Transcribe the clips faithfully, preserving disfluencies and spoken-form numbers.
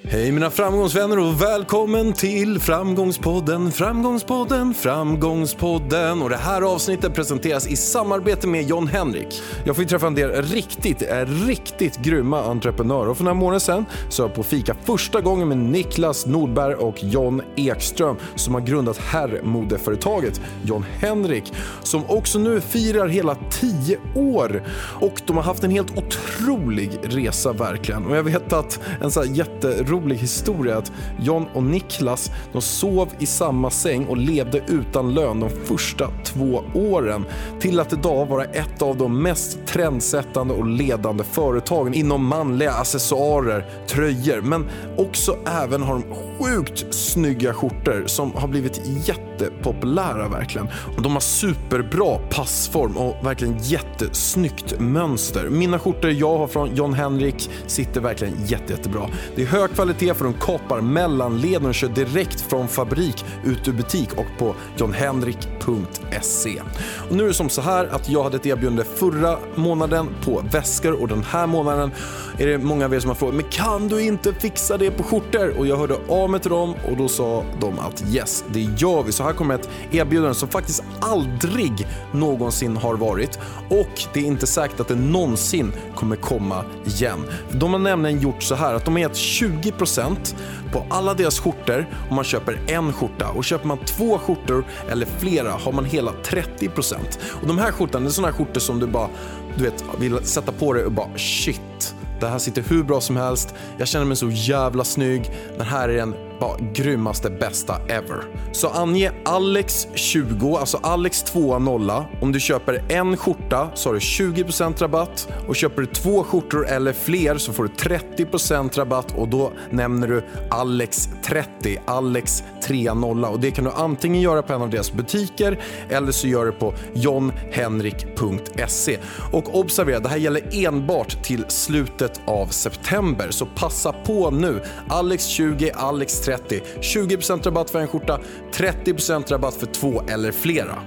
Hej mina framgångsvänner och välkommen till Framgångspodden, Framgångspodden, Framgångspodden. Och det här avsnittet presenteras i samarbete med John Henrik. Jag får ju träffa en del riktigt, riktigt grymma entreprenörer. Och för några månader sedan så var jag på fika första gången med Niklas Nordberg och John Ekström som har grundat herrmodeföretaget John Henrik, som också nu firar hela tio år. Och de har haft en helt otrolig resa verkligen. Och jag vet att en så här jätterolig historia att John och Niklas, de sov i samma säng och levde utan lön de första två åren till att idag vara ett av de mest trendsättande och ledande företagen inom manliga accessoarer, tröjor, men också även har de sjukt snygga skjortor som har blivit jättepopulära verkligen. Och de har superbra passform och verkligen jättesnyggt mönster. Mina skjortor jag har från John Henrik sitter verkligen jätte, jättebra. Det är hög kvalitet för de kapar mellanleden och kör direkt från fabrik ut ur butik och på john henrik punkt se. Och nu är det som så här att jag hade ett erbjudande förra månaden på väskor och den här månaden är det många av er som har frågat, men kan du inte fixa det på skjortor? Och jag hörde av mig till dem och då sa de att yes, det gör vi. Så här kommer ett erbjudande som faktiskt aldrig någonsin har varit och det är inte säkert att det någonsin kommer komma igen. De har nämligen gjort så här att de har gett tjugo procent på alla deras skjortor om man köper en skjorta, och köper man två skjortor eller flera har man hela trettio procent. Och de här skjortorna, det är såna här skjortor som du bara, du vet, vill sätta på dig och bara shit, det här sitter hur bra som helst. Jag känner mig så jävla snygg. Den här är den ja, grymmaste, bästa ever. Så ange Alex tjugo, alltså Alex tjugo. Om du köper en skjorta så har du tjugo procent rabatt. Och köper du två skjortor eller fler så får du trettio procent rabatt. Och då nämner du Alex trettio, Alex trettio. Och det kan du antingen göra på en av deras butiker eller så gör du på john henrik punkt se. Och observera, det här gäller enbart till slutet av september. Så passa på nu. Alex tjugo, Alex trettio. tjugo procent rabatt för en skjorta, trettio procent rabatt för två eller flera.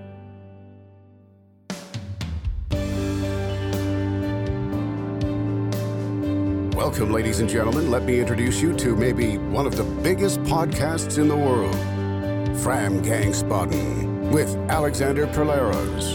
Welcome, ladies and gentlemen. Let me introduce you to maybe one of the biggest podcasts in the world, Framgångspodden, with Alexander Perleros.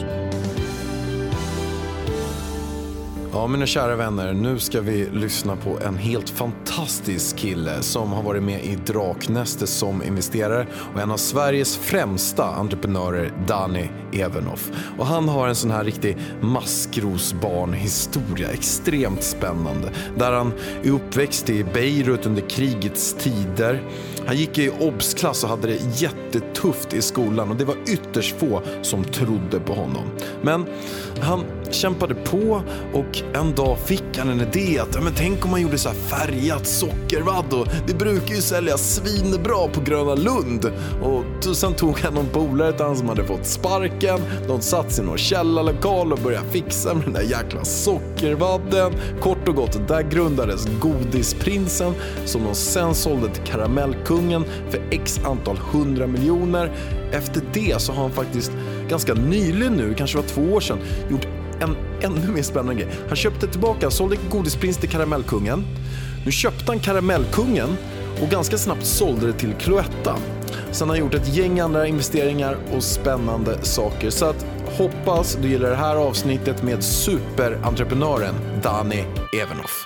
Ja, mina kära vänner, nu ska vi lyssna på en helt fantastisk kille som har varit med i Draknästet som investerare och en av Sveriges främsta entreprenörer, Danny Evenhoff. Och han har en sån här riktig maskrosbarnhistoria, extremt spännande, där han är uppväxt i Beirut under krigets tider. Han gick i obsklass och hade det jättetufft i skolan och det var ytterst få som trodde på honom. Men han kämpade på och en dag fick han en idé att men tänk om man gjorde så här färgat sockervadd, och det brukar ju sälja svinbra på Gröna Lund. Och sen tog han någon polare till han som hade fått sparken. De satt i någon källarlokal och började fixa med den där jäkla sockervadden. Kort och gott, där grundades Godisprinsen som de sen sålde till Karamellkungen för x antal hundra miljoner. Efter det så har han faktiskt ganska nyligen nu, kanske var två år sedan, gjort en ännu mer spännande grej. Han köpte tillbaka, sålde Godisprins till Karamellkungen. Nu köpte han Karamellkungen och ganska snabbt sålde det till Cloetta. Sen har han gjort ett gäng andra investeringar och spännande saker. Så att hoppas du gillar det här avsnittet med superentreprenören Danny Evenhoff.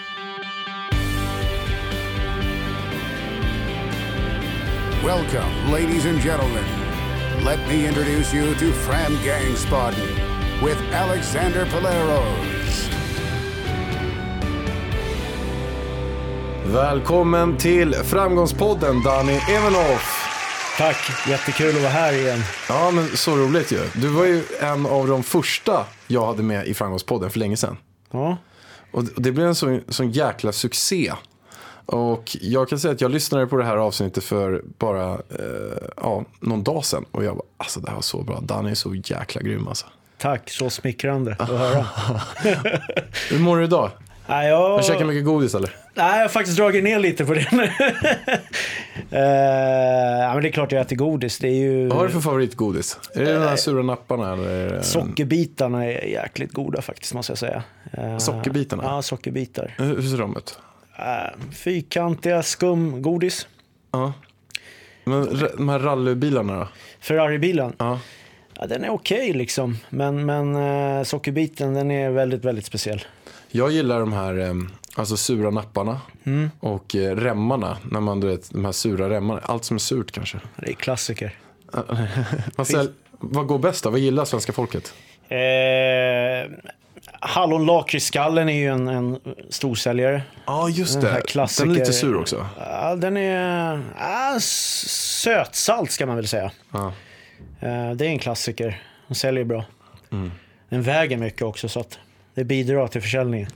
Welcome, ladies and gentlemen. Let me introduce you to Framgångspodden with Alexander Perleros. Välkommen till Framgångspodden, Danny Evenhoff. Tack, jättekul att vara här igen. Ja, men så roligt ju. Du var ju en av de första jag hade med i Framgångspodden för länge sedan. Ja. Och det blev en sån, sån jäkla succé. Och jag kan säga att jag lyssnade på det här avsnittet för bara eh, ja, någon dag sedan. Och jag bara, alltså det här var så bra. Danny är så jäkla grym alltså. Tack, så smickrande att höra. Hur mår du idag? Nej, jag... Har du käkat mycket godis eller? Nej, jag har faktiskt dragit ner lite på det nu. uh, ja, men det är klart jag äter godis. Det är ju... Vad har du för favoritgodis? Är det uh, de här sura napparna? Eller är det... Sockerbitarna är jäkligt goda faktiskt, måste jag säga. Uh, sockerbitarna? Ja, sockerbitar. Hur ser de ut? Äh, fyrkantiga skumgodis. Ja. Men r- de här rallybilarna då? Ferrari-bilen. Ja. Ja, den är okej liksom. Men, men äh, sockerbiten, den är väldigt, väldigt speciell. Jag gillar de här eh, alltså sura napparna Mm. och eh, remmarna. När man, du vet, de här sura remmarna. Allt som är surt kanske. Det är klassiker. vad, säl- vad går bäst då? Vad gillar svenska folket? Eh, Hallonlakritsskallen är ju en, en storsäljare. Ja, just Den här det. klassiker- Den är lite sur också. Ja, den är ja, s- sötsalt ska man väl säga. Ja. Eh, det är en klassiker. Den säljer bra. Mm. Den väger mycket också så att det bidrar till försäljningen.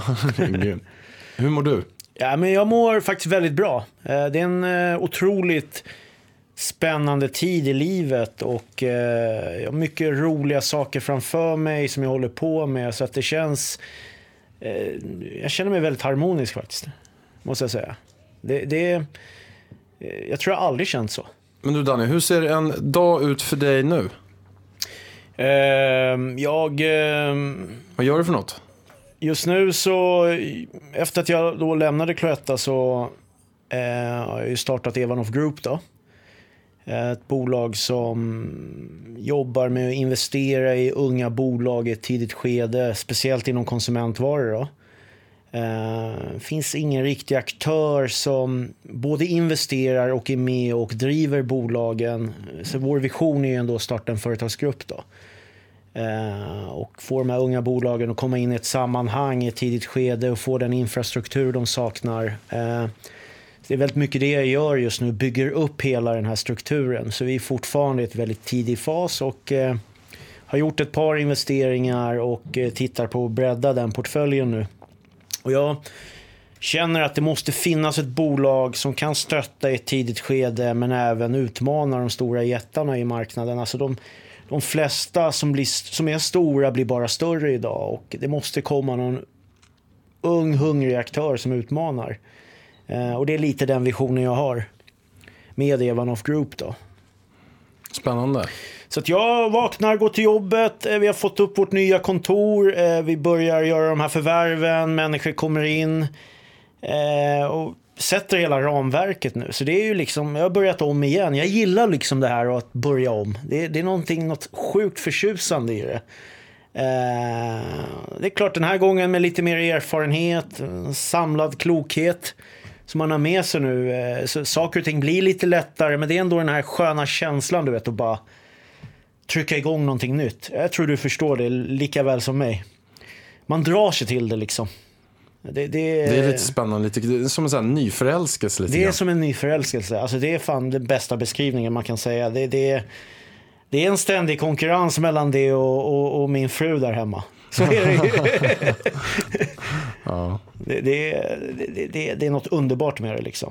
Hur mår du? Ja, men jag mår faktiskt väldigt bra. Eh, det är en eh, otroligt spännande tid i livet och eh, jag har mycket roliga saker framför mig som jag håller på med så att det känns eh, jag känner mig väldigt harmonisk faktiskt, måste jag säga. Det, det eh, jag tror jag aldrig känt så. Men du Danny, hur ser en dag ut för dig nu? Eh, jag eh, Vad gör du för något? Just nu så, efter att jag då lämnade Cloetta så eh, har jag ju startat Evanov Group då. Ett bolag som jobbar med att investera i unga bolag i ett tidigt skede, speciellt inom konsumentvaror då. Eh, finns ingen riktig aktör som både investerar och är med och driver bolagen. Så vår vision är ju ändå att starta en företagsgrupp då. Eh, och få de här unga bolagen att komma in i ett sammanhang i ett tidigt skede och få den infrastruktur de saknar. Eh, det är väldigt mycket det jag gör just nu, bygger upp hela den här strukturen. Så vi är fortfarande i ett väldigt tidig fas och eh, har gjort ett par investeringar och eh, tittar på att bredda den portföljen nu. Och jag känner att det måste finnas ett bolag som kan stötta i ett tidigt skede men även utmana de stora jättarna i marknaden. Alltså de De flesta som, blir, som är stora blir bara större idag och det måste komma någon ung, hungrig aktör som utmanar. Eh, och det är lite den visionen jag har med Evanov Group då. Spännande. Så att jag vaknar, går till jobbet, eh, vi har fått upp vårt nya kontor, eh, vi börjar göra de här förvärven, människor kommer in eh, och sätter hela ramverket nu. Så det är ju liksom, jag har börjat om igen. Jag gillar liksom det här att börja om. Det, det är någonting, något sjukt förtjusande i det. Eh, det är klart den här gången med lite mer erfarenhet, samlad klokhet som man har med sig nu. Eh, så saker och ting blir lite lättare, men det är ändå den här sköna känslan, du vet, att bara trycka igång någonting nytt. Jag tror du förstår det lika väl som mig. Man drar sig till det liksom. Det, det, det är lite spännande, lite, det är som en sån här nyförälskelse. Lite det är grann. som en nyförälskelse. Alltså det är fan den bästa beskrivningen man kan säga. Det, det, det är en ständig konkurrens mellan det och, och, och min fru där hemma. Så är det ju. Ja. det, det, det, det, det är något underbart med det liksom.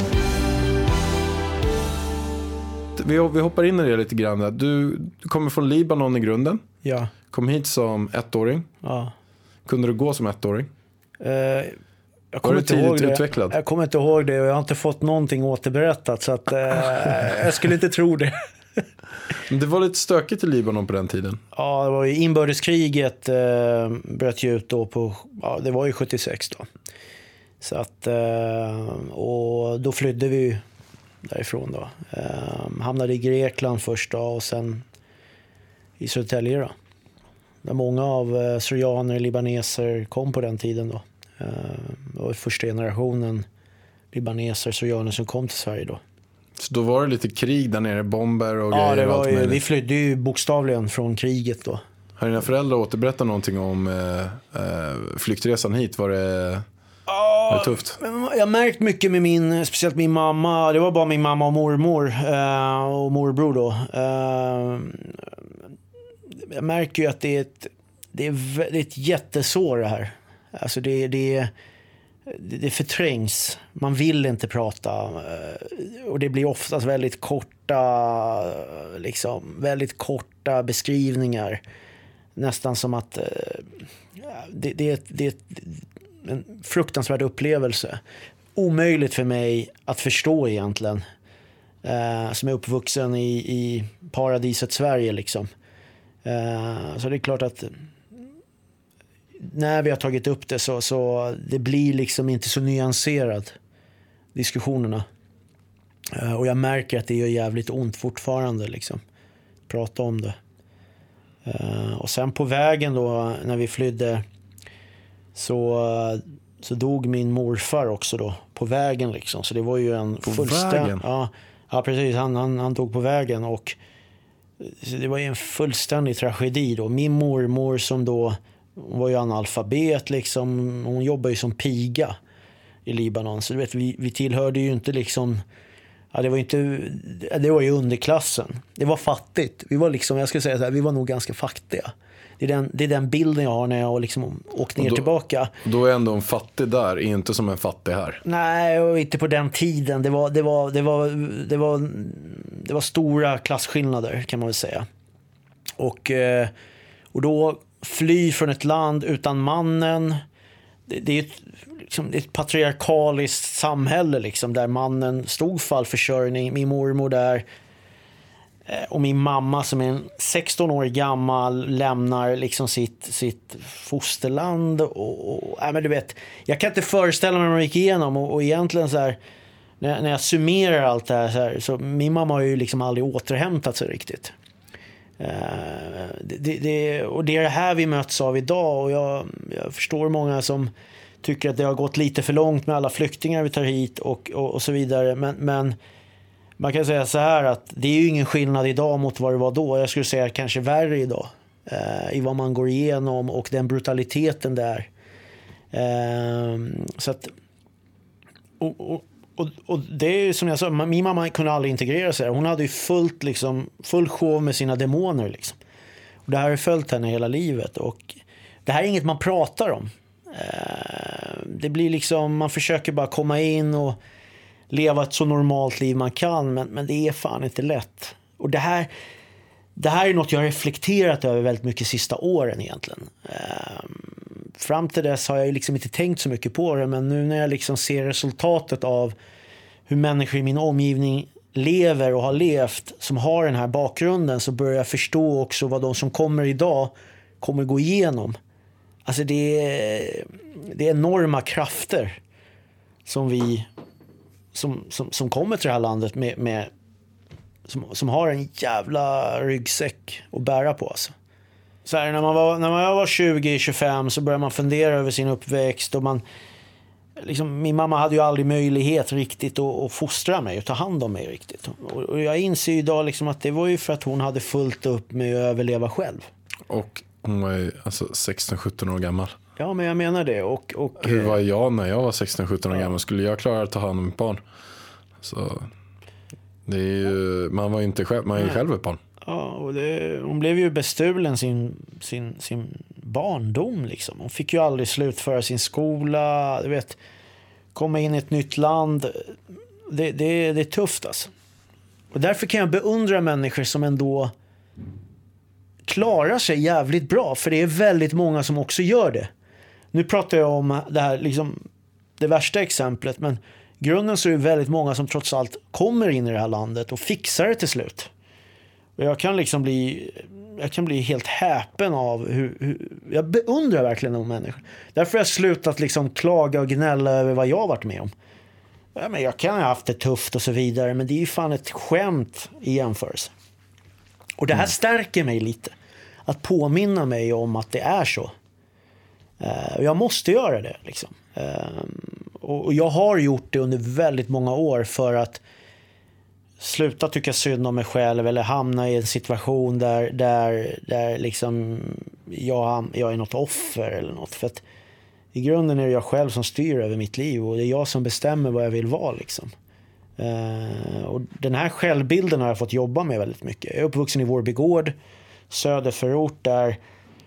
Vi, vi hoppar in i det lite grann. Du, du kommer från Libanon i grunden. Ja. Kom hit som ettåring. Ja. Kunde du gå som ettåring? Uh, jag kommer du inte ihåg tidigt det. utvecklad? Jag kommer inte ihåg det och jag har inte fått någonting återberättat så att uh, jag skulle inte tro det. Men det var lite stökigt i Libanon på den tiden. Ja, det var ju inbördeskriget uh, bröt ju ut då på, ja, det var ju sjuttiosex då. Så att, uh, och då flydde vi ju därifrån då. Uh, hamnade i Grekland först då och sen i Södertälje då. Där många av uh, syrianer, libaneser kom på den tiden då. Uh, det var första generationen libaneser, syrianer som kom till Sverige då. Så då var det lite krig där nere, bomber och ja, grejer. det och var allt ju, möjligt. vi flydde ju bokstavligen från kriget då. Har dina föräldrar återberättat någonting om eh, eh, flyktresan hit? Var det, Ja, var det tufft? jag har märkt mycket med min, speciellt min mamma. Det var bara min mamma och mormor uh, och morbror då. Uh, jag märker ju att det är ett, det är, det är ett jättesår det här. Alltså det, det, det förträngs. Man vill inte prata. Uh, och det blir oftast väldigt korta, liksom, väldigt korta beskrivningar. Nästan som att uh, det, det, det är en fruktansvärd upplevelse. Omöjligt för mig att förstå egentligen. Eh, som är uppvuxen i, i paradiset Sverige liksom. Eh, så det är klart att när vi har tagit upp det så, så det blir liksom inte så nyanserad diskussionerna. Uh, och jag märker att det gör jävligt ont fortfarande liksom. Prata om det. Uh, och sen på vägen då när vi flydde så, så dog min morfar också då på vägen liksom. Så det var ju en fullständig... Ja, ja, precis. Han, han, han dog på vägen och så det var ju en fullständig tragedi då. Min mormor som då var ju analfabet liksom. Hon jobbar ju som piga i Libanon. Så du vet, vi, vi tillhörde ju inte liksom... Ja, det var inte, det var ju underklassen. Det var fattigt. Vi var liksom, jag ska säga så här, vi var nog ganska fattiga. Det är den, det är den bilden jag har när jag liksom åkt ner och då, tillbaka. Då är ändå en fattig där, inte som en fattig här. Nej, och inte på den tiden. Det var, det var, det var, det var, det var stora klasskillnader kan man väl säga. Och, och då fly från ett land utan mannen. Det, det är ett, liksom, ett patriarkaliskt samhälle liksom, där mannen stod för all försörjning. Min mormor där och min mamma som är sexton år gammal lämnar liksom sitt, sitt fosterland och, och äh, men du vet, jag kan inte föreställa mig vad de gick igenom och, och egentligen så här, när, när jag summerar allt det här, så här så min mamma har ju liksom aldrig återhämtat sig riktigt. Uh, det, det, och det är det här vi möts av idag och jag, jag förstår många som tycker att det har gått lite för långt med alla flyktingar vi tar hit och, och, och så vidare, men, men man kan säga så här att det är ju ingen skillnad idag mot vad det var då. Jag skulle säga kanske värre idag uh, i vad man går igenom och den brutaliteten där. Uh, så att och, och Och, och det är som jag sa, min mamma kunde aldrig integrera sig. Hon hade ju fullt liksom, full show med sina demoner liksom. Och det här har följt henne hela livet. Och det här är inget man pratar om. Eh, det blir liksom, man försöker bara komma in och leva ett så normalt liv man kan. Men, men det är fan inte lätt. Och det här, det här är något jag har reflekterat över väldigt mycket sista åren egentligen. Eh, Fram till dess har jag liksom inte tänkt så mycket på det, men nu när jag liksom ser resultatet av hur människor i min omgivning lever och har levt som har den här bakgrunden, så börjar jag förstå också vad de som kommer idag kommer gå igenom. Alltså det är, det är enorma krafter som vi som, som, som kommer till det här landet med, med som, som har en jävla ryggsäck att bära på alltså. Så här, när man var när man var tjugo tjugofem så började man fundera över sin uppväxt och man liksom, min mamma hade ju aldrig möjlighet riktigt att, att fostra mig och ta hand om mig riktigt. Och, och jag inser ju idag liksom att det var ju för att hon hade fullt upp med att överleva själv. Och hon var ju alltså sexton sjutton år gammal. Ja, men jag menar det. Och, och, hur var jag när jag var sexton sjutton år ja. gammal? Skulle jag klara att ta hand om mitt barn? Så det är ju, man var ju inte själv, man är ju själv ett barn. Ja, och det, hon blev ju bestulen sin, sin, sin barndom liksom. Hon fick ju aldrig slutföra sin skola, du vet, komma in i ett nytt land. Det, det, det är tufft alltså. Och därför kan jag beundra människor som ändå klarar sig jävligt bra, för det är väldigt många som också gör det. Nu pratar jag om det här liksom, det värsta exemplet, men grunden så är det väldigt många som trots allt kommer in i det här landet och fixar det till slut. Och jag kan liksom bli jag kan bli helt häpen av hur, hur jag beundrar verkligen de människor. Därför har jag slutat liksom klaga och gnälla över vad jag har varit med om. Ja, men jag kan ha haft det tufft och så vidare, men det är ju fan ett skämt i jämförelse. Och det här mm. stärker mig lite. Att påminna mig om att det är så. Uh, jag måste göra det liksom. Uh, och, och jag har gjort det under väldigt många år för att sluta tycka synd om mig själv eller hamna i en situation där, där, där liksom jag, jag är något offer eller något. För att i grunden är det jag själv som styr över mitt liv och det är jag som bestämmer vad jag vill vara liksom. Uh, och den här självbilden har jag fått jobba med väldigt mycket. Jag är uppvuxen i Vårby gård, söderförort, där,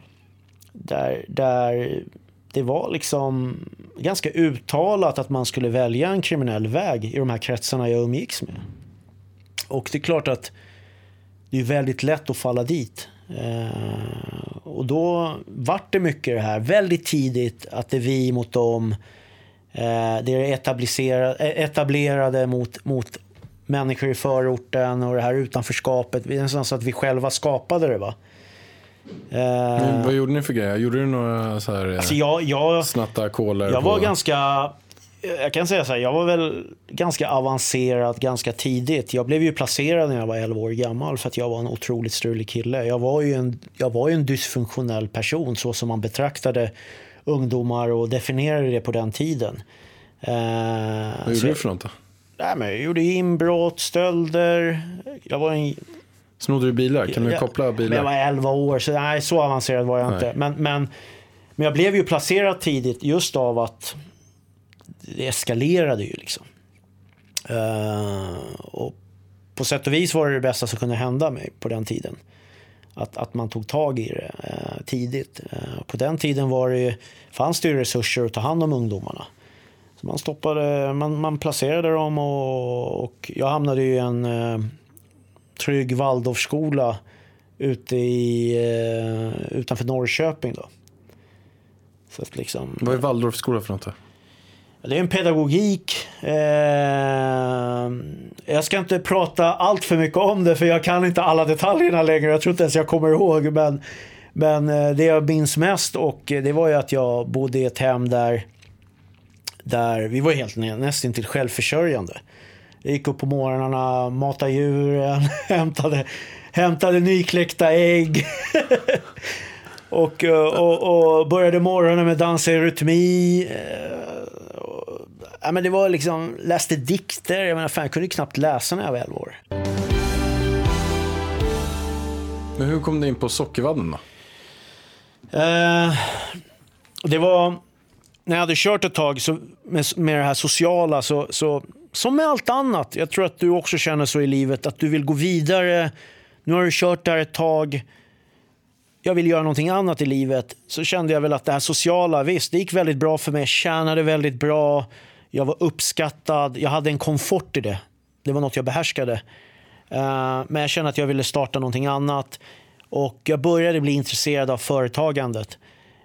där, där det var liksom ganska uttalat att man skulle välja en kriminell väg i de här kretsarna jag umgicks med. Och det är klart att det är väldigt lätt att falla dit. Uh, och då vart det mycket det här väldigt tidigt, att det är vi mot dem. Uh, det är etablerade, etablerade mot, mot människor i förorten och det här utanförskapet. Det är nästan så att vi själva skapade det, va? Men vad gjorde ni för grejer? Gjorde du några så här alltså jag, jag, snatta kolor? Jag var på... ganska... Jag kan säga så här, jag var väl ganska avancerad ganska tidigt. Jag blev ju placerad när jag var elva år gammal för att jag var en otroligt strulig kille. Jag var ju en, jag var ju en dysfunktionell person så som man betraktade ungdomar och definierade det på den tiden. Vad gjorde du för något då? Nej, men jag gjorde inbrott, stölder. Jag var en... Snodde du bilar? Kan du jag, koppla bilar? Jag var elva år, så nej, så avancerad var jag nej. inte. Men, men, men jag blev ju placerad tidigt just av att det eskalerade ju liksom. Uh, och på sätt och vis var det det bästa som kunde hända mig på den tiden. Att, att man tog tag i det uh, tidigt. Uh, på den tiden var det, fanns det ju resurser att ta hand om ungdomarna. Så man stoppade, man, man placerade dem och, och jag hamnade i en uh, trygg Waldorfskola ute i, uh, utanför Norrköping då. Så att liksom, vad är Waldorfskola för något då? Det är en pedagogik. Eh, jag ska inte prata allt för mycket om det för jag kan inte alla detaljerna längre. Jag tror inte ens jag kommer ihåg. Men, men det jag minns mest och det var ju att jag bodde i ett hem där, där vi var helt nästan till självförsörjande. Jag gick upp på morgnarna, matade djuren, hämtade, hämtade nykläckta ägg. och, och, och började morgonen med dansa i rytmi. Ja, men det var liksom, läste dikter. Jag menar, fan, jag kunde knappt läsa när jag var elva år. Men hur kom du in på sockervadden då? Eh, det var när jag hade kört ett tag så, med, med det här sociala så, så, som med allt annat. Jag tror att du också känner så i livet att du vill gå vidare. Nu har du kört där ett tag. Jag vill göra någonting annat i livet. Så kände jag väl att det här sociala, visst, det gick väldigt bra för mig. Jag tjänade väldigt bra. Jag var uppskattad. Jag hade en komfort i det. Det var något jag behärskade. Uh, men jag kände att jag ville starta någonting annat. Och jag började bli intresserad av företagandet.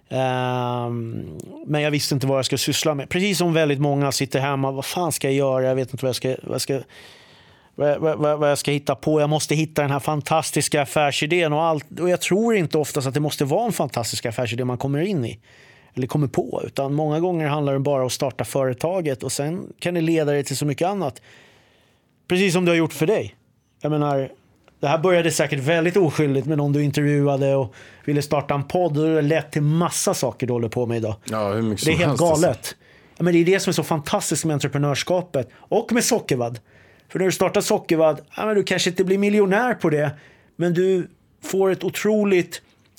Uh, men jag visste inte vad jag skulle syssla med. Precis som väldigt många sitter hemma. Vad fan ska jag göra? Jag vet inte vad jag ska... Vad jag ska Vad, vad, vad jag ska hitta på. Jag måste hitta den här fantastiska affärsidén och allt. Och jag tror inte oftast att det måste vara en fantastisk affärsidé man kommer in i eller kommer på, utan många gånger handlar det bara om att starta företaget och sen kan det leda dig till så mycket annat. Precis som du har gjort för dig. Jag menar, det här började säkert väldigt oskyldigt med någon du intervjuade och ville starta en podd och det lett till massa saker du håller på med idag. Ja, hur mycket det är helt helst, galet. Ja, men det är det som är så fantastiskt med entreprenörskapet och med Sockervadd. För när du startar Sockervadd, ja, men du kanske inte blir miljonär på det, men du får ett otroligt...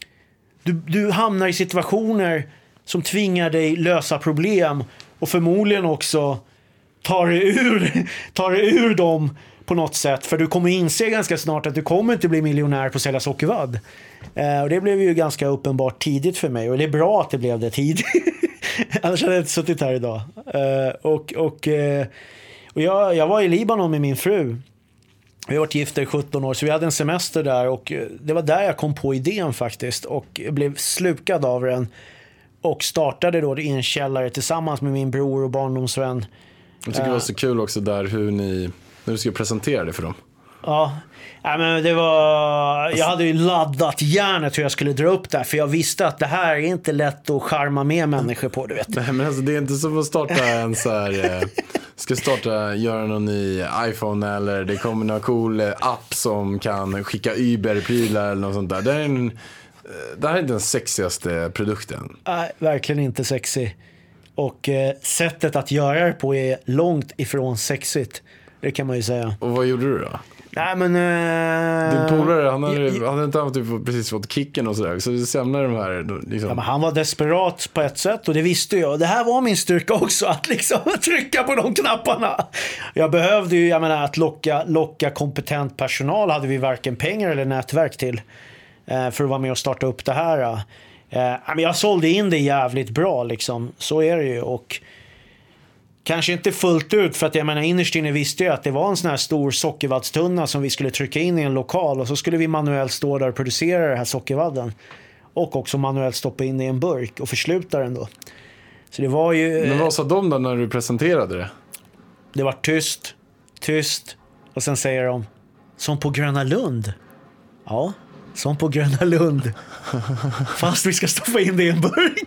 Du, du hamnar i situationer som tvingar dig lösa problem och förmodligen också tar dig ur, tar dig ur dem på något sätt. För du kommer inse ganska snart att du kommer inte bli miljonär på att sälja Sockervadd. Eh, och det blev ju ganska uppenbart tidigt för mig. Och det är bra att det blev det tidigt. Annars hade jag inte suttit här idag. Eh, och... och eh, Och jag, jag var i Libanon med min fru. Vi har varit gifta i sjutton år så vi hade en semester där och det var där jag kom på idén faktiskt och blev slukad av den och startade då i en källare tillsammans med min bror och barndomsvän. Jag tycker det var så kul också där hur ni, när du skulle presentera det för dem. Ja, ja men det var... Jag hade ju laddat hjärnet hur jag skulle dra upp det för jag visste att det här är inte lätt att charma med människor på, du vet. Nej, men alltså det är inte som att starta en så här... Ska starta, göra någon ny iPhone eller det kommer någon cool app som kan skicka Uber-prylar eller något sånt där. Det är en, det här är inte den sexigaste produkten. Nej, verkligen inte sexy. Och eh, sättet att göra det på är långt ifrån sexigt. Det kan man ju säga. Och vad gjorde du då? Nej, men... Uh, Din polare, han hade, jag, han hade inte haft, typ, precis fått kicken och sådär. Så du sämnade de här... Liksom. Ja, men han var desperat på ett sätt och det visste jag. Det här var min styrka också, att liksom trycka på de knapparna. Jag behövde ju, jag menar, att locka, locka kompetent personal hade vi varken pengar eller nätverk till. Uh, för att vara med och starta upp det här. Uh, men jag sålde in det jävligt bra, liksom. Så är det ju. Och... Kanske inte fullt ut, för att jag menar innerst inne visste jag att det var en sån här stor sockervaddstunna som vi skulle trycka in i en lokal och så skulle vi manuellt stå där och producera den här sockervadden och också manuellt stoppa in i en burk och försluta den då. Så det var ju... Men vad sa de då när du presenterade det? Det var tyst, tyst och sen säger de som på Gröna Lund. Ja, Som på Gröna Lund. Fast vi ska stoppa in det i en burk.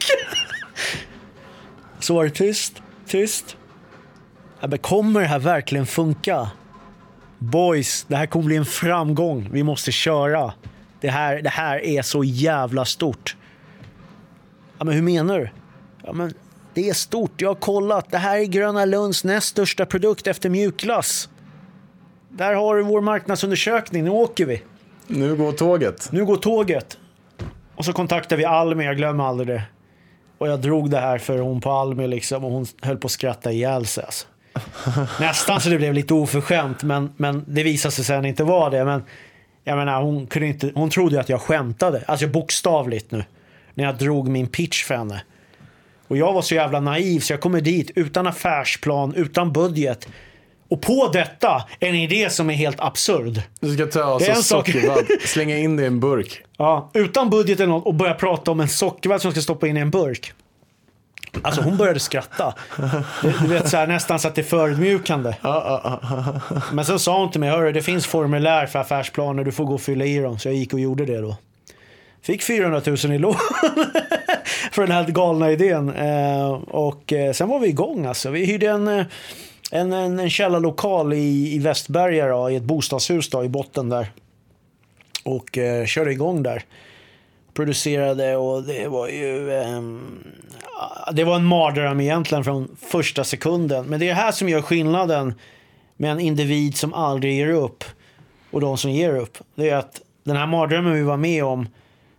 Så var det tyst, tyst. Ja, men kommer det här verkligen funka? Boys, det här kommer bli en framgång. Vi måste köra. Det här, det här är så jävla stort. Ja, men hur menar du? Ja, men det är stort. Jag har kollat. Det här är Gröna Lunds näst största produkt efter mjukglass. Där har du vår marknadsundersökning. Nu åker vi. Nu går tåget. Nu går tåget. Och så kontaktade vi Almi. Jag glömmer aldrig det. Och jag drog det här för hon på Almi liksom. Och hon höll på att skratta ihjäl sig alltså. Nästan så det blev lite oförskämt. Men, men det visade sig sen inte vara det. Men jag menar, hon, kunde inte, hon trodde att jag skämtade. Alltså bokstavligt nu. När jag drog min pitch för henne. Och jag var så jävla naiv så jag kommer dit utan affärsplan, utan budget. Och på detta en idé som är helt absurd. Du ska ta alltså sockervadd, slänga in det i en burk. Ja, utan budget eller något och börja prata om en sockervadd som ska stoppa in i en burk. Alltså hon började skratta. Du, du vet så här, nästan så att det är förödmjukande. Men så sa hon till mig, hörru, det finns formulär för affärsplaner, du får gå och fylla i dem. Så jag gick och gjorde det då. Fick fyrahundratusen i lån för den här galna idén. Eh, och eh, sen var vi igång alltså. Vi hyrde en, en, en, en källarlokal i, i Västberga då, i ett bostadshus då, i botten där. Och eh, körde igång där. Producerade och det var ju... Eh, det var en mardröm egentligen från första sekunden. Men det är det här som gör skillnaden med en individ som aldrig ger upp och de som ger upp. Det är att den här mardrömmen vi var med om,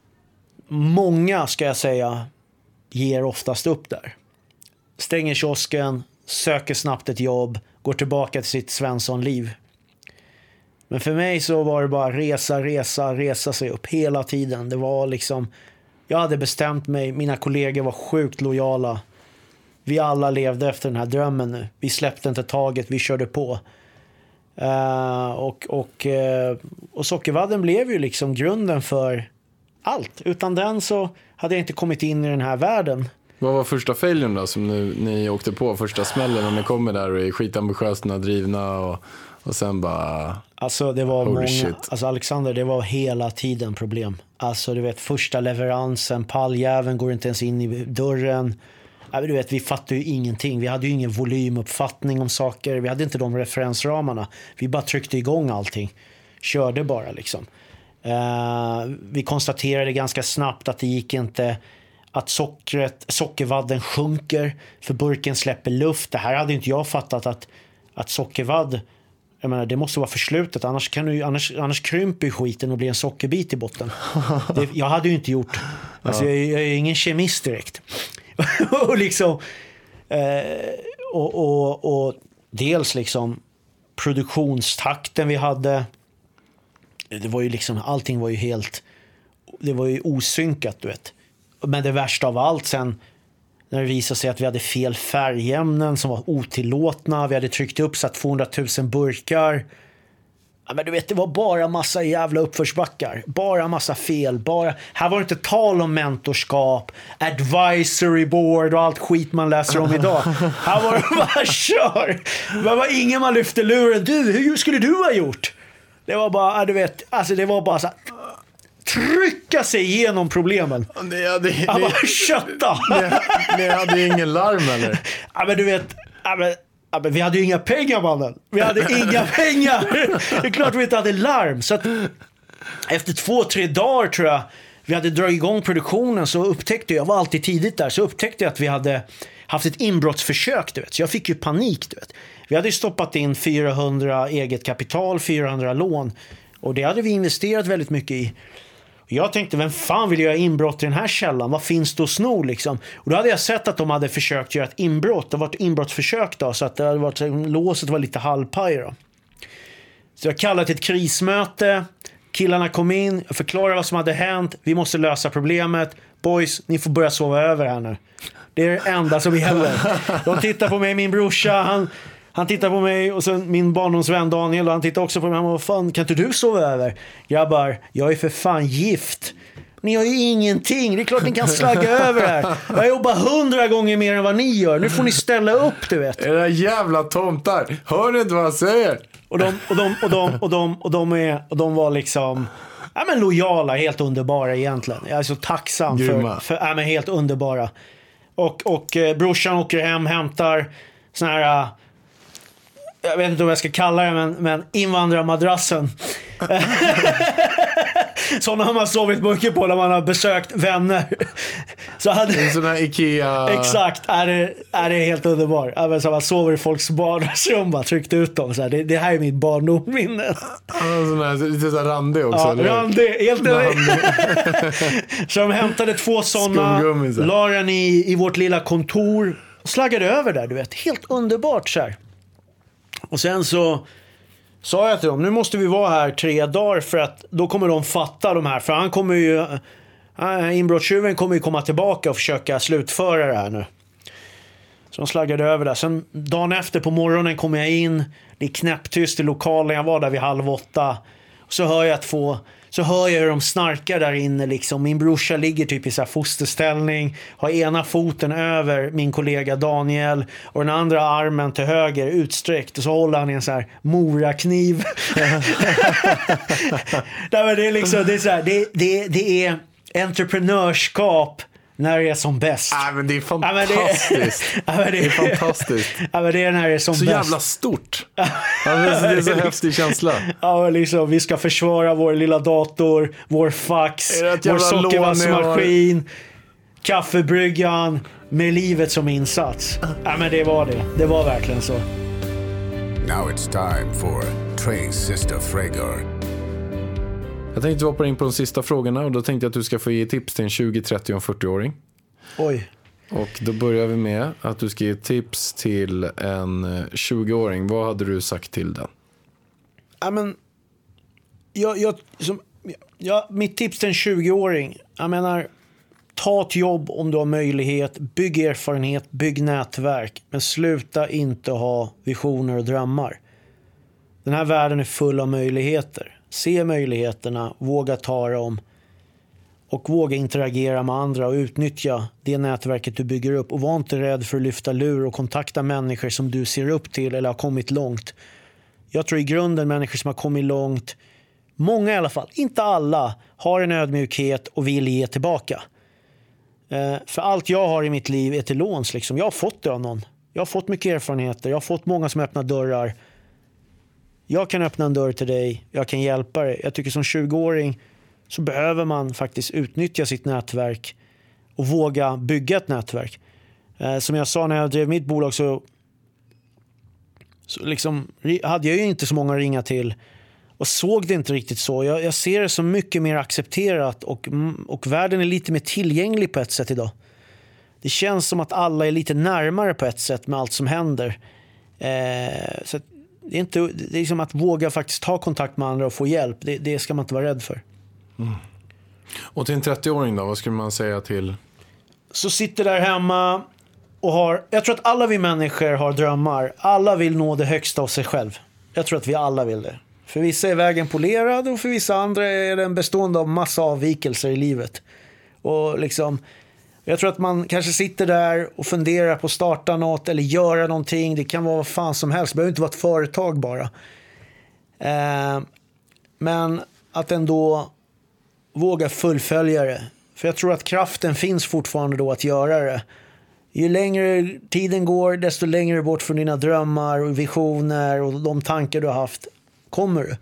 många ska jag säga ger oftast upp där. Stänger kiosken, söker snabbt ett jobb, går tillbaka till sitt Svensson-liv. Men för mig så var det bara resa, resa, resa sig upp hela tiden. Det var liksom, jag hade bestämt mig, mina kollegor var sjukt lojala. Vi alla levde efter den här drömmen nu. Vi släppte inte taget, vi körde på. Uh, och, och, uh, och sockervadden blev ju liksom grunden för allt. Utan den så hade jag inte kommit in i den här världen. Vad var första failure då som nu, ni åkte på? Första smällen när ni kommer där och är skitambitiösa, drivna och, och sen bara... Alltså det var många... Shit. Alltså Alexander, det var hela tiden problem. Alltså du vet, första leveransen, palljäveln går inte ens in i dörren. Ja, du vet, vi fattade ju ingenting. Vi hade ju ingen volymuppfattning om saker. Vi hade inte de referensramarna. Vi bara tryckte igång allting. Körde bara liksom. Uh, vi konstaterade ganska snabbt att det gick inte att sockret, sockervadden sjunker för burken släpper luft. Det här hade inte jag fattat att, att sockervadd, jag menar, det måste vara förslutet, annars, kan du, annars, annars krymper skiten och blir en sockerbit i botten. Det, jag hade ju inte gjort, alltså, jag, jag är ingen kemist direkt. och liksom eh, och, och, och dels liksom produktionstakten vi hade, det var ju liksom, allting var ju helt, det var ju osynkat, du vet. Men det värsta av allt sen när det visade sig att vi hade fel färgämnen som var otillåtna, vi hade tryckt upp så att tvåhundratusen burkar. Ja, men du vet, det var bara massa jävla uppförsbackar, bara massa fel, bara, här var det inte tal om mentorskap, advisory board och allt skit man läser om idag. Här var det bara kör. Det var ingen man lyfte luren, du, hur skulle du ha gjort? Det var bara, du vet, alltså det var bara så trycka sig igenom problemen. Ni hade, ni, bara kötta. Ni, ni hade ju ingen larm eller? Ja, men du vet, ja, men, ja, men vi hade ju inga pengar, mannen. Vi hade inga pengar. Det är klart vi inte hade larm. Så att efter två, tre dagar tror jag vi hade dragit igång produktionen, så upptäckte jag, jag var alltid tidigt där, så upptäckte jag att vi hade haft ett inbrottsförsök, du vet. Så jag fick ju panik, du vet. Vi hade ju stoppat in fyrahundra eget kapital, fyrahundra lån. Och det hade vi investerat väldigt mycket i. Jag tänkte, vem fan vill göra inbrott i den här källan? Vad finns det att sno liksom? Och då hade jag sett att de hade försökt göra ett inbrott. Det var ett inbrottsförsök då, så att det hade varit, låset var lite halvpaj då. Så jag kallade till ett krismöte. Killarna kom in, jag förklarade vad som hade hänt. Vi måste lösa problemet. Boys, ni får börja sova över här nu. Det är det enda som gäller. De tittar på mig, min brorsa, han... Han tittar på mig och sen min barndomsvän Daniel, och han tittar också på mig. Han bara, vad fan, kan inte du sova över? Grabbar, jag är för fan gift. Ni har ju ingenting. Det är klart ni kan slagga över här. Jag jobbar hundra gånger mer än vad ni gör. Nu får ni ställa upp, du vet. Era jävla tomtar. Hör ni inte vad jag säger? Och de, och de, och de, och de, och de, är, och de var liksom... ja, men lojala, helt underbara egentligen. Jag är så tacksam Grymma. för, för ja, men helt underbara. Och, och eh, brorsan åker hem, hämtar sån här, uh, jag vet inte vad jag ska kalla det, men, men invandrarmadrassen. Sådana har man sovit mycket på när man har besökt vänner. Så hade... En sån här Ikea... Exakt, är det, är det helt underbart. Ja, så man sover i folks barndomsrum, bara tryckt ut dem. Så här, det, det här är mitt barndomsminne. Ja, sån här, lite så här randig också. Ja, eller? randig, helt Så de hämtade två sådana, la den i, i vårt lilla kontor och slaggade över där, du vet. Helt underbart så här. Och sen så sa jag till dem, nu måste vi vara här tre dagar för att då kommer de fatta de här. För han kommer ju, inbrottstjuven kommer ju komma tillbaka och försöka slutföra det här nu. Så de slaggade över där. Sen dagen efter på morgonen kommer jag in, det är knäpptyst i lokalen, jag var där vid halv åtta. Och så hör jag två, så hör jag hur de snarkar där inne liksom. Min brorsa ligger typ i så här fosterställning, har ena foten över min kollega Daniel och den andra armen till höger utsträckt, och så håller han i en så här morakniv. Nej, det är liksom, det är så här, det, det, det är entreprenörskap när det är som bäst. Ja, men det är fantastiskt. Ja, men det, det är fantastiskt. Ja, men det är när det är som så bäst. jävla stort. Ja, det är så häftig känsla. Ja, men liksom, vi ska försvara vår lilla dator, vår fax, vår sockervassmaskin, kaffebryggan, med livet som insats. Ja, men det var det. Det var verkligen så. Now it's time for Trey's sister Fragor. Jag tänkte hoppa in på de sista frågorna, och då tänkte jag att du ska få ge tips till en tjugo, trettio och fyrtio-åring. Oj. Och då börjar vi med att du ska ge tips till en tjugo-åring. Vad hade du sagt till den? Ja, men jag, jag, som, jag, mitt tips till en tjugo-åring, jag menar, ta ett jobb om du har möjlighet, bygg erfarenhet, bygg nätverk, men sluta inte ha visioner och drömmar. Den här världen är full av möjligheter. Se möjligheterna, våga ta dem och våga interagera med andra och utnyttja det nätverket du bygger upp, och var inte rädd för att lyfta lur och kontakta människor som du ser upp till eller har kommit långt. Jag tror i grunden människor som har kommit långt, många i alla fall, inte alla, har en ödmjukhet och vill ge tillbaka. Eh, för allt jag har i mitt liv är till låns liksom. Jag har fått det av någon. Jag har fått mycket erfarenheter, jag har fått många som öppnar dörrar. Jag kan öppna en dörr till dig, jag kan hjälpa dig. Jag tycker som tjugo-åring så behöver man faktiskt utnyttja sitt nätverk och våga bygga ett nätverk. Eh, som jag sa när jag drev mitt bolag, så, så liksom, hade jag ju inte så många att ringa till och såg det inte riktigt så. Jag, jag ser det som mycket mer accepterat, och, och världen är lite mer tillgänglig på ett sätt idag. Det känns som att alla är lite närmare på ett sätt med allt som händer. Eh, så det är, inte, det är som att våga faktiskt ta kontakt med andra och få hjälp. Det, det ska man inte vara rädd för. Mm. Och till en trettio-åring då, vad skulle man säga till? Så sitter där hemma och har... Jag tror att alla vi människor har drömmar. Alla vill nå det högsta av sig själv. Jag tror att vi alla vill det. För vissa är vägen polerad, och för vissa andra är den bestående av massa avvikelser i livet. Och liksom... Jag tror att man kanske sitter där och funderar på att starta något eller göra någonting. Det kan vara vad fan som helst. Det behöver inte vara ett företag bara. Eh, men att ändå våga fullfölja det. För jag tror att kraften finns fortfarande då att göra det. Ju längre tiden går, desto längre bort från dina drömmar och visioner och de tankar du har haft kommer du.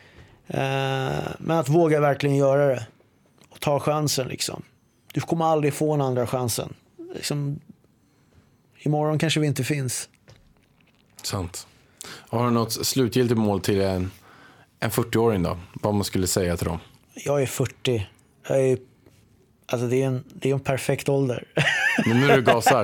Eh, men att våga verkligen göra det. Och ta chansen liksom. Du kommer aldrig få en andra chansen. Liksom, imorgon kanske vi inte finns. Sant. Har du något slutgiltigt mål till en, en fyrtio-åring då? Vad man skulle säga till dem? Jag är fyrtio. Jag är, alltså det är en, det är en perfekt ålder. Men nu du gasar.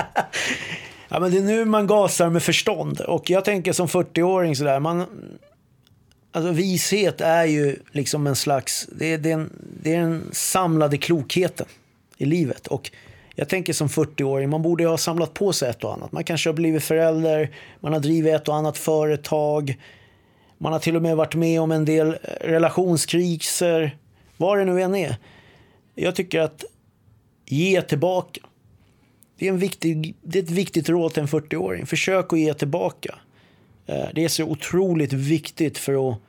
Ja, men det är nu man gasar med förstånd. Och jag tänker som fyrtio-åring sådär, man... Alltså vishet är ju liksom en slags, det är, det är en, det är en samlade klokheten i livet. Och jag tänker som fyrtio-åring, man borde ha samlat på sig ett och annat. Man kanske har blivit förälder, man har drivit ett och annat företag, man har till och med varit med om en del relationskriser, vad det nu än är. Jag tycker att ge tillbaka. Det är, en viktig, det är ett viktigt råd till en fyrtio-åring. Försök att ge tillbaka. Det är så otroligt viktigt för att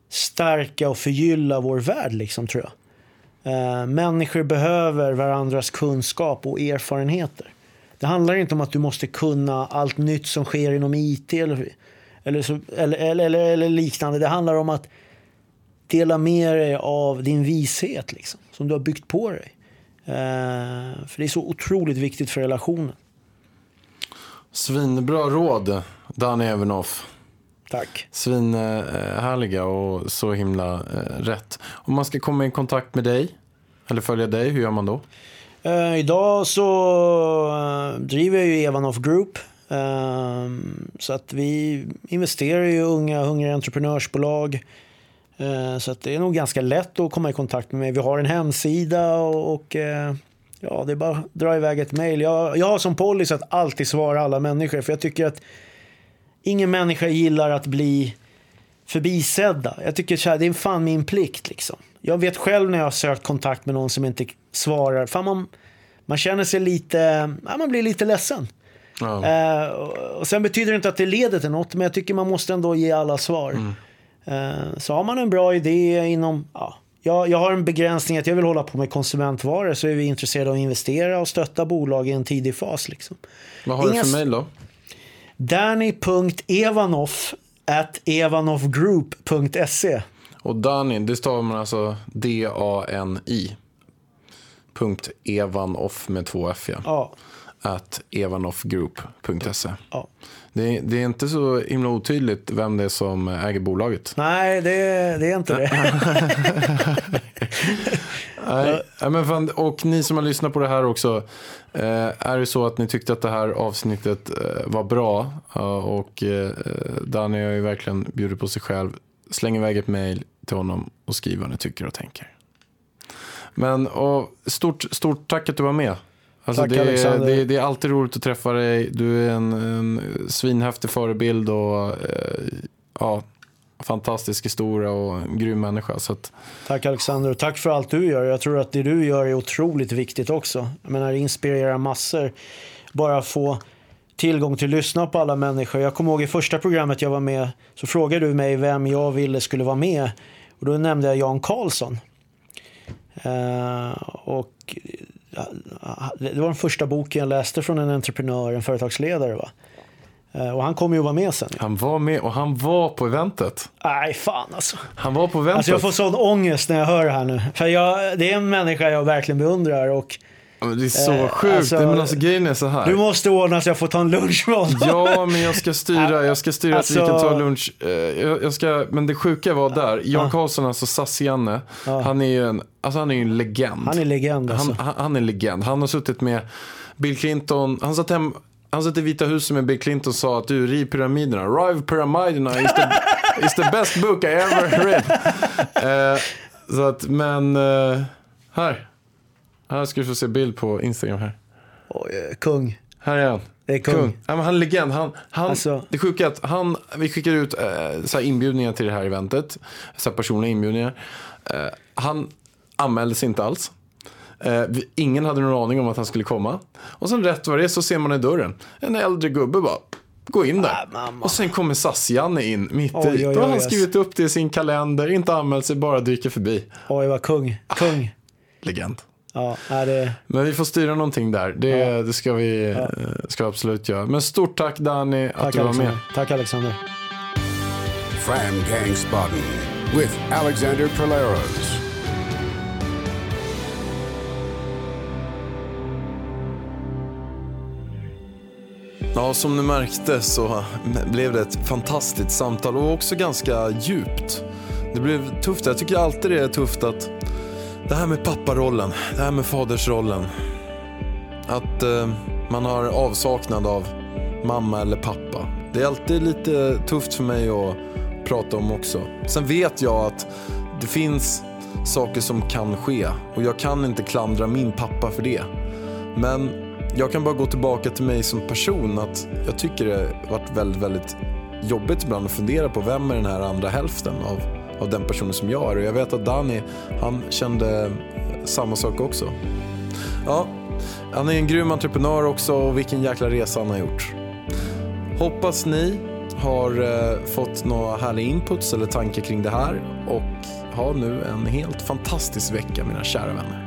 stärka och förgylla vår värld liksom, tror jag. Uh, människor behöver varandras kunskap och erfarenheter. Det handlar inte om att du måste kunna allt nytt som sker inom I T eller, eller, så, eller, eller, eller, eller liknande. Det handlar om att dela med dig av din vishet liksom, som du har byggt på dig. Uh, för det är så otroligt viktigt för relationen. Svinbra råd, Danny Evanoff. Tack. Svinhärliga och så himla eh, rätt. Om man ska komma i kontakt med dig eller följa dig, hur gör man då? Uh, idag så uh, driver jag ju Evanoff Group. Uh, så att vi investerar i unga, hungriga entreprenörsbolag. Uh, så att det är nog ganska lätt att komma i kontakt med mig. Vi har en hemsida och, och uh, ja, det är bara att dra iväg ett mejl. Jag, jag har som policy att alltid svara alla människor, för jag tycker att ingen människa gillar att bli förbisedda. Jag tycker så här, det är fan min plikt liksom. Jag vet själv när jag har sökt kontakt med någon som inte svarar. Fan, man, man känner sig lite, ja, man blir lite ledsen. Ja. Eh, och sen betyder det inte att det leder till något, men jag tycker man måste ändå ge alla svar. Mm. Eh, så har man en bra idé inom, ja, jag, jag har en begränsning att jag vill hålla på med konsumentvaror, så är vi intresserade av att investera och stötta bolag i en tidig fas liksom. Vad har Inga... du för mejl då? danny punkt evanoff at evanoffgroup punkt se. Och Danny, det stavar man alltså D A N I punkt Evanoff med två F, ja. Ja. At evanoffgroup punkt se. Ja. Det, det är inte så himla otydligt vem det är som äger bolaget. Nej, det, det är inte det. Nej, men fan, och ni som har lyssnat på det här också, eh, är det så att ni tyckte att det här avsnittet eh, var bra, eh, och eh, Danny har ju verkligen bjudit på sig själv, släng iväg ett mejl till honom och skriv vad ni tycker och tänker. Men och stort, stort tack att du var med. Alltså tack, det, Alexander. det, det är alltid roligt att träffa dig. Du är en, en svinhäftig förebild och eh, ja, fantastisk historia och en grym människa. Så att... Tack Alexander, och tack för allt du gör. Jag tror att det du gör är otroligt viktigt också. Jag menar, det inspirerar massor. Bara få tillgång till att lyssna på alla människor. Jag kommer ihåg i första programmet jag var med, så frågade du mig vem jag ville skulle vara med. Och då nämnde jag Jan Karlsson. Uh, och det var den första boken jag läste från en entreprenör, en företagsledare, va? Och han kommer ju vara med sen. Han var med, och han var på eventet. Nej, fan alltså. Han var på eventet. Alltså jag får sån ångest när jag hör det här nu. För jag, det är en människa jag verkligen beundrar. Och, det är så eh, sjukt. Alltså, men alltså grejen är så här. Du måste ordna så jag får ta en lunch med honom. Ja, men jag ska styra. Jag ska styra alltså, att vi kan ta lunch. Jag, jag ska, men det sjuka var där. Jan Karlsson, alltså Sassianne. Ja. Han är ju en, alltså han är ju en legend. Han är legend alltså. han, han, han är legend. Han har suttit med Bill Clinton. Han satt hem... Han satt i Vita huset med Bill Clinton och sa att du, riv pyramiderna. Rive pyramiderna is the, is the best book I ever read. uh, så att, men uh, här. Här ska du få se bild på Instagram här. Oj, kung. Här är han. Det är kung. kung. Ja, men han är legend. Han, han, alltså. Det sjuka är att han, vi skickar ut uh, så här inbjudningar till det här eventet. Så här personliga inbjudningar. Uh, han anmälde sig inte alls. Uh, ingen hade någon aning om att han skulle komma. Och sen rätt vad det är så ser man i dörren en äldre gubbe bara gå in där. Ah, och sen kommer Sass-Janne in mitt oj, i. Då har han skrivit upp det i sin kalender, inte anmält sig, bara dyker förbi. Oj, vad kung. Kung. Ah, legend. Ja, är det... Men vi får styra någonting där. Det, ja. det ska vi ja. ska absolut göra. Men stort tack Danny tack, att du Alexander. var med. Tack Alexander. Fram Gangsbaden with Alexander Polaros. Ja, som ni märkte så blev det ett fantastiskt samtal och också ganska djupt. Det blev tufft. Jag tycker alltid det är tufft att det här med papparollen, det här med fadersrollen, att eh, man har avsaknad av mamma eller pappa. Det är alltid lite tufft för mig att prata om också. Sen vet jag att det finns saker som kan ske och jag kan inte klandra min pappa för det. Men jag kan bara gå tillbaka till mig som person, att jag tycker det har varit väldigt, väldigt jobbigt ibland att fundera på vem är den här andra hälften av, av den personen som jag är. Och jag vet att Danny, han kände samma sak också. Ja, han är en grym entreprenör också och vilken jäkla resa han har gjort. Hoppas ni har eh, fått några härliga inputs eller tankar kring det här och ha nu en helt fantastisk vecka, mina kära vänner.